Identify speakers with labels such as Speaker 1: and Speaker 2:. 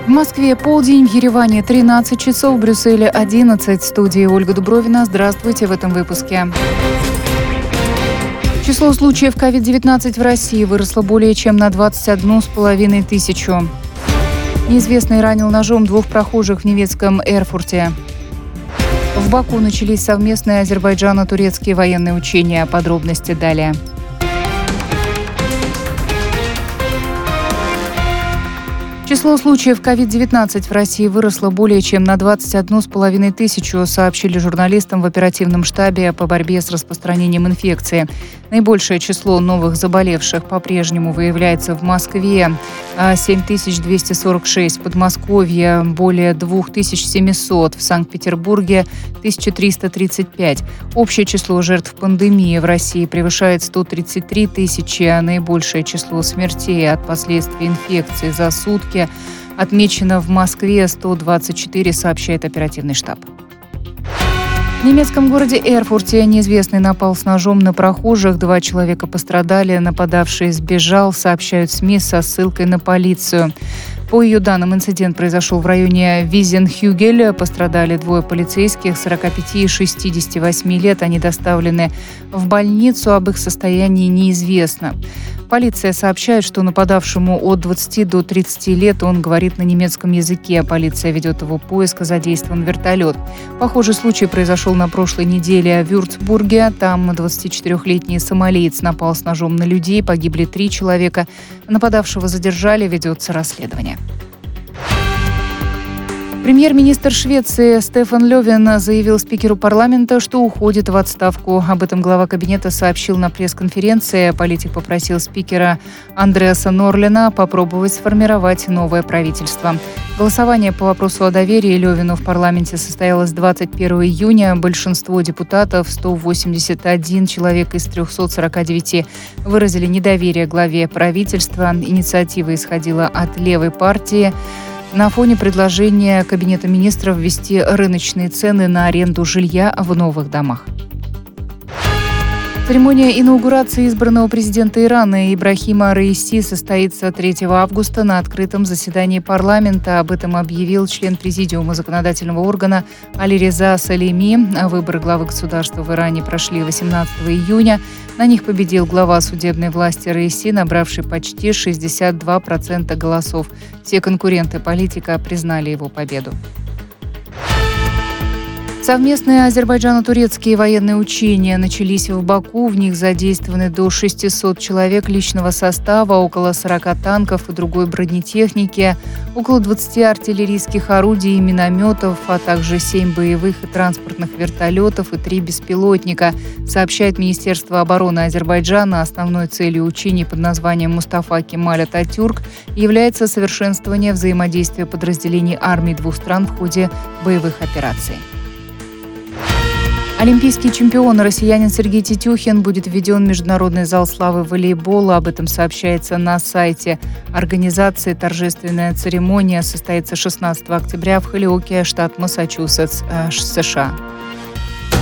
Speaker 1: В Москве полдень, в Ереване 13 часов, в Брюсселе 11. В студии Ольга Дубровина. Здравствуйте в этом выпуске. Число случаев COVID-19 в России выросло более чем на 21,5 тысячу. Неизвестный ранил ножом 2 прохожих в немецком Эрфурте. В Баку начались совместные азербайджано-турецкие военные учения. Подробности далее. Число случаев COVID-19 в России выросло более чем на 21,5 тысячу, сообщили журналистам в оперативном штабе по борьбе с распространением инфекции. Наибольшее число новых заболевших по-прежнему выявляется в Москве – 7246, в Подмосковье – более 2700, в Санкт-Петербурге – 1335. Общее число жертв пандемии в России превышает 133 тысячи, а наибольшее число смертей от последствий инфекции за сутки отмечено в Москве 124, сообщает оперативный штаб. В немецком городе Эрфурте неизвестный напал с ножом на прохожих. 2 человека пострадали, нападавший сбежал, сообщают СМИ со ссылкой на полицию. По ее данным, инцидент произошел в районе Визенхюгель. Пострадали 2 полицейских, 45 и 68 лет. Они доставлены в больницу, об их состоянии неизвестно. Полиция сообщает, что нападавшему от 20 до 30 лет, он говорит на немецком языке. Полиция ведет его поиск, задействован вертолет. Похожий случай произошел на прошлой неделе в Вюрцбурге. Там 24-летний сомалиец напал с ножом на людей, погибли 3 человека. Нападавшего задержали, ведется расследование. Премьер-министр Швеции Стефан Лёфвен заявил спикеру парламента, что уходит в отставку. Об этом глава кабинета сообщил на пресс-конференции. Политик попросил спикера Андреаса Норлена попробовать сформировать новое правительство. Голосование по вопросу о доверии Лёфвену в парламенте состоялось 21 июня. Большинство депутатов, 181 человек из 349, выразили недоверие главе правительства. Инициатива исходила от левой партии. На фоне предложения Кабинета министров ввести рыночные цены на аренду жилья в новых домах. Церемония инаугурации избранного президента Ирана Ибрахима Раиси состоится 3 августа на открытом заседании парламента. Об этом объявил член президиума законодательного органа Алиреза Салими. Выборы главы государства в Иране прошли 18 июня. На них победил глава судебной власти Раиси, набравший почти 62% голосов. Все конкуренты политика признали его победу. Совместные азербайджано-турецкие военные учения начались в Баку. В них задействованы до 600 человек личного состава, около 40 танков и другой бронетехники, около 20 артиллерийских орудий и минометов, а также 7 боевых и транспортных вертолетов и 3 беспилотника, сообщает Министерство обороны Азербайджана. Основной целью учений под названием «Мустафа Кемаль Ататюрк» является совершенствование взаимодействия подразделений армий 2 стран в ходе боевых операций. Олимпийский чемпион, россиянин Сергей Тетюхин, будет введен в Международный зал славы волейбола. Об этом сообщается на сайте организации. Торжественная церемония состоится 16 октября в Холиоке, штат Массачусетс, США.